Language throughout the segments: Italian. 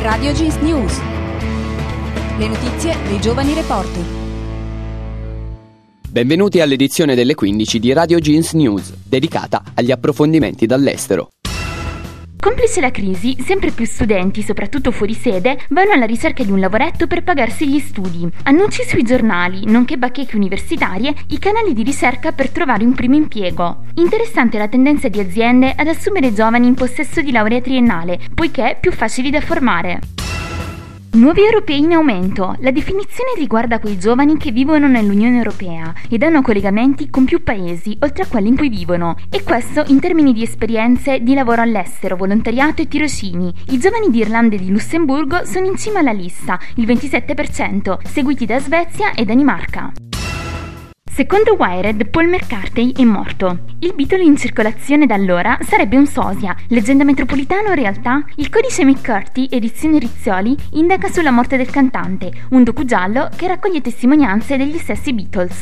Radio Jeans News. Le notizie dei giovani reporter. Benvenuti all'edizione delle 15 di Radio Jeans News, dedicata agli approfondimenti dall'estero. Complice la crisi, sempre più studenti, soprattutto fuori sede, vanno alla ricerca di un lavoretto per pagarsi gli studi. Annunci sui giornali, nonché bacheche universitarie, i canali di ricerca per trovare un primo impiego. Interessante la tendenza di aziende ad assumere giovani in possesso di laurea triennale, poiché più facili da formare. Nuovi europei in aumento. La definizione riguarda quei giovani che vivono nell'Unione Europea ed hanno collegamenti con più paesi, oltre a quelli in cui vivono. E questo in termini di esperienze di lavoro all'estero, volontariato e tirocini. I giovani di Irlanda e di Lussemburgo sono in cima alla lista, il 27%, seguiti da Svezia e Danimarca. Secondo Wired, Paul McCartney è morto. Il Beatle in circolazione da allora sarebbe un sosia, leggenda metropolitana o realtà? Il codice McCarthy, edizione Rizzoli, indaga sulla morte del cantante, un docugiallo che raccoglie testimonianze degli stessi Beatles.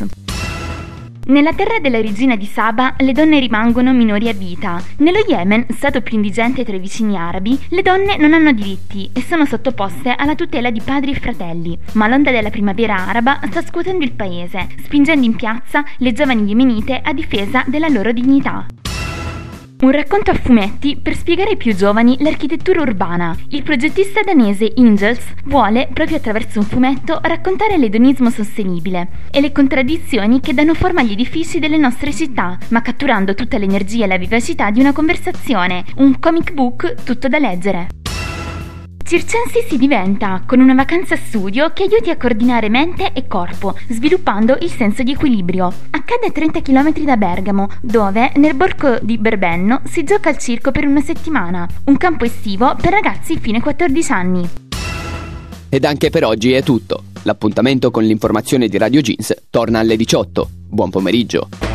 Nella terra della regina di Saba le donne rimangono minori a vita. Nello Yemen, stato più indigente tra i vicini arabi, le donne non hanno diritti e sono sottoposte alla tutela di padri e fratelli. Ma l'onda della primavera araba sta scuotendo il paese, spingendo in piazza le giovani yemenite a difesa della loro dignità. Un racconto a fumetti per spiegare ai più giovani l'architettura urbana. Il progettista danese Ingels vuole, proprio attraverso un fumetto, raccontare l'edonismo sostenibile e le contraddizioni che danno forma agli edifici delle nostre città, ma catturando tutta l'energia e la vivacità di una conversazione, un comic book tutto da leggere. Circensi si diventa, con una vacanza studio che aiuti a coordinare mente e corpo, sviluppando il senso di equilibrio. Accade a 30 km da Bergamo, dove, nel borgo di Berbenno, si gioca al circo per una settimana, un campo estivo per ragazzi fino ai 14 anni. Ed anche per oggi è tutto. L'appuntamento con l'informazione di Radio Jeans torna alle 18. Buon pomeriggio.